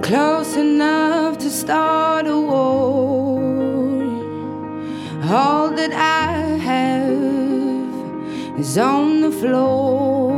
close enough to start a war. All that I have is on the floor.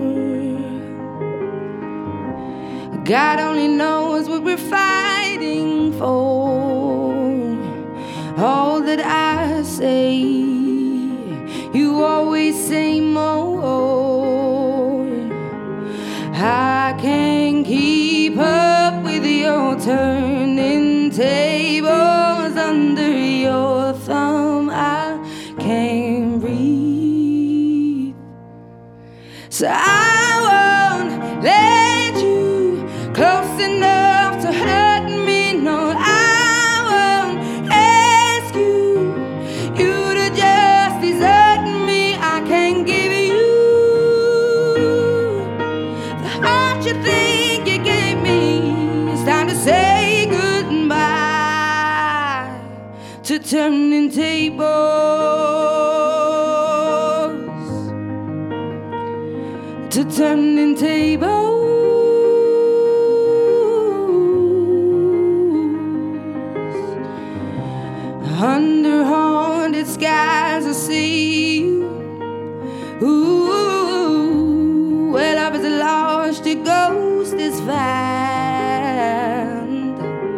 God only knows what we're fighting for. All that I say, you always say more. I can't keep up with your turning tables under your thumb. I can't breathe, so I won't let you close enough to hurt me. No, I won't ask you to just desert me. I can't give you the heart you think you gave me. It's time to say goodbye to turning tables, to turning tables. Under haunted skies I see you. Ooh, where love is lost, your ghost is found.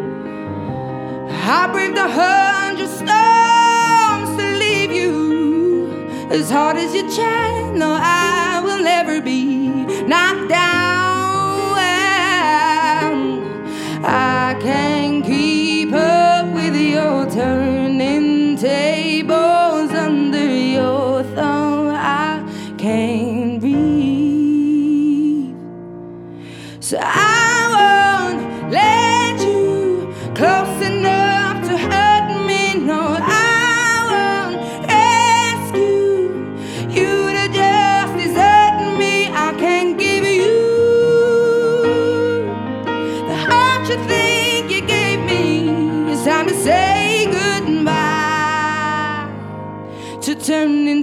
I braved 100 storms to leave you. As hard as you try, no, I will never be knocked down. I can't keep up with your turning tables under your thumb. I can't breathe, so I won't let you close enough to hurt me. No, I won't ask you to just desert me. I can't give you the heart you think you gave me. It's time to say goodbye to turning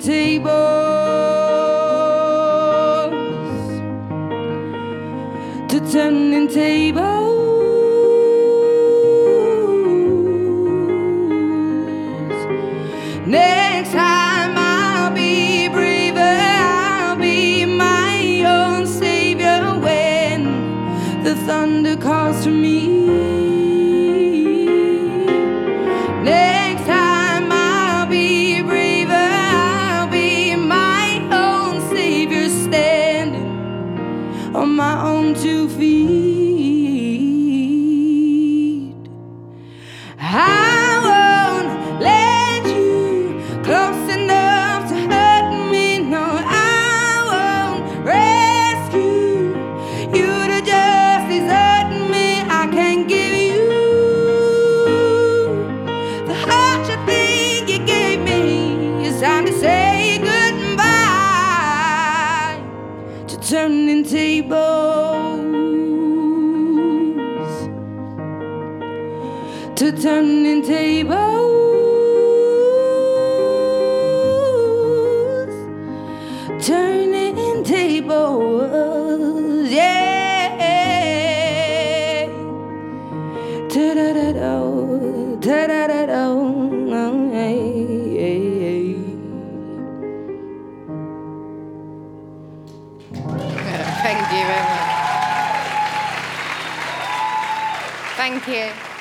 tables, to turning tables. Next time I'll be braver, I'll be my own savior when the thunder calls to me. Next time I'll be braver, I'll be my own savior, standing on my own 2 feet. I won't let you close enough to hurt me. No, I won't rescue you to just desert me. I can't give you the heart you think you gave me. It's time to say goodbye to turning tables, to turning tables, turning tables, yeah. Ta-da-da-do, ta-da-da-do, hey, hey, hey. Thank you very much. Thank you.